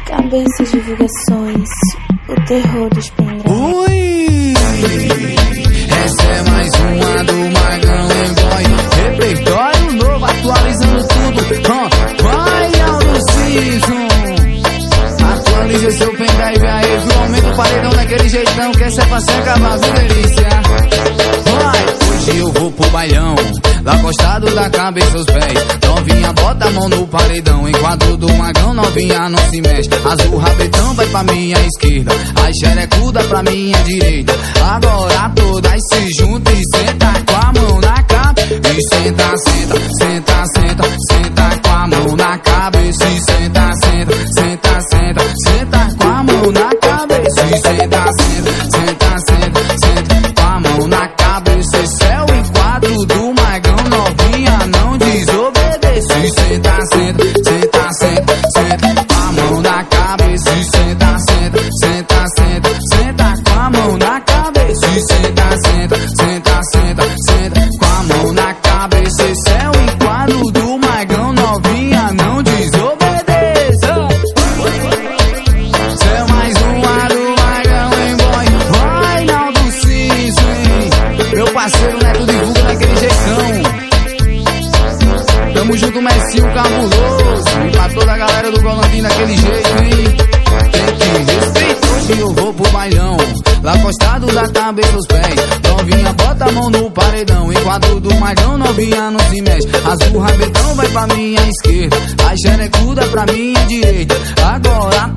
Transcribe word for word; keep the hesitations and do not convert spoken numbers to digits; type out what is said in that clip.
Cabeças, divulgações, o terror dos pendrives. Ui! Essa é mais uma do Magão Boy. Repertório novo, atualizando tudo. Huh. Vai, Aldo Season. Atualiza seu pendrive aí, viu? Aumenta o paredão daquele jeitão, que essa é pra se acabar, viu, delícia? Vai! Hoje eu vou pro bailão, lá acostado da cabeça aos pés. Novinha bota a mão no paredão, enquadro do Magão, novinha não se mexe. Azul rabetão vai pra minha esquerda, a xerecuda pra minha direita. Agora todas se juntam e senta com a mão na cabeça. E senta, senta, senta, senta, senta com a mão na cabeça. E senta, senta, senta, senta, senta com a mão na cabeça. E senta, senta, senta, senta, senta com a mão na cabeça. Esse é o enquadro do Magão, novinha não desobedece. E senta, senta, senta, senta, senta com a mão na cabeça. E senta, senta, senta, senta, senta com a mão na cabeça. E senta, senta, senta, senta, senta com a mão na cabeça. Esse é o enquadro do Magão, novinha não desobedeça. Esse é mais uma do Magão, hein, boy? Vai, Naldo Ciso, hein? Meu parceiro Neto divulga daquele jeitão. Tamo junto, Messinho cabuloso. E pra toda a galera do Golandinho daquele jeito, hein? Tem que respeitar. Hoje eu vou pro bailão, lá acostado da cabeça aos pés. Novinha bota a mão no paredão, enquadro do Magão, novinha não se mexe. Azul rabetão vai pra minha esquerda, a xerecuda pra minha direita. Agora